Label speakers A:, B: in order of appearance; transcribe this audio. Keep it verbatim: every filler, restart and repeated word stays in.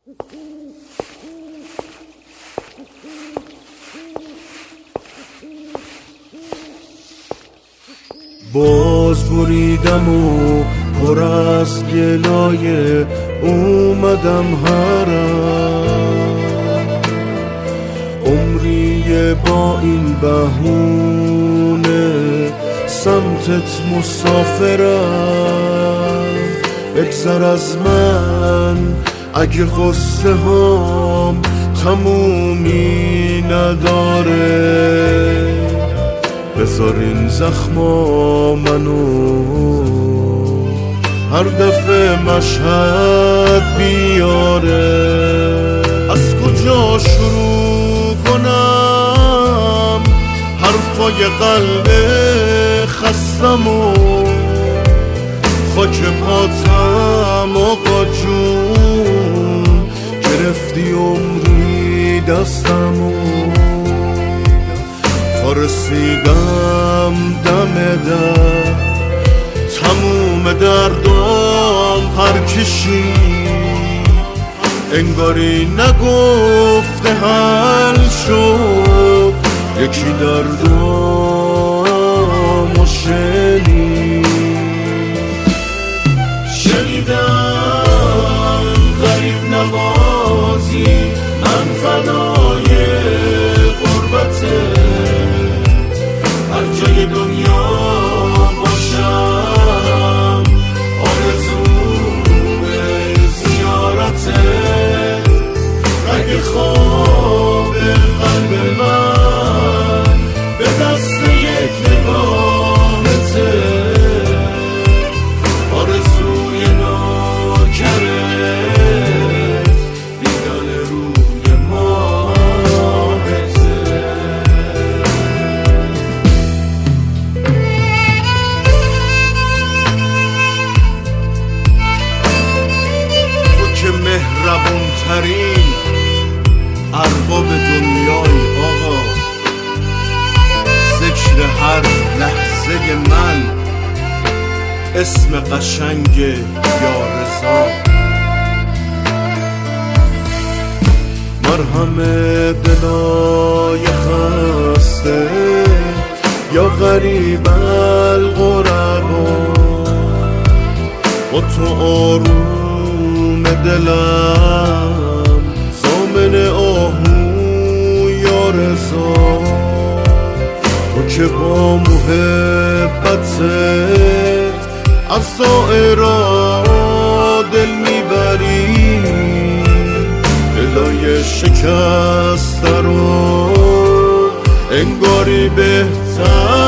A: باز بریدم و پر از گلایه اومدم هرم، عمریه با این بهونه سمتت مسافرم. بگذر از من اگه غصه هم تمومی نداره، بذار این زخما منو هر دفعه مشهد بیاره. از کجا شروع کنم حرفای قلب خستم و خاک پاتم آقا جون، گرفتی عمری دستمو تا رسیدم دم در، تموم دردام پر کشید، انگاری نگفته حل شد، یکی دردامو شنید. شنیدم غریب نوازی من فدای غربتت، هر جای دنیا باشم آرزوی زیارتت، رنگ خواب قلب من به دست یک نگاهته، آرزوی ناکرت دیدن روی ماهته. تو که مهربون ترین ارباب دنیای آقا، ذکر هر لحظه من اسم قشنگ یا رضا، مرهم دلای خسته یا غریب الغربا، با تو آروم دلم ضامن آهو یا رضا، تو که با محبتت از دائرا دل میبری، دلای شکسته رو انگاری بهتر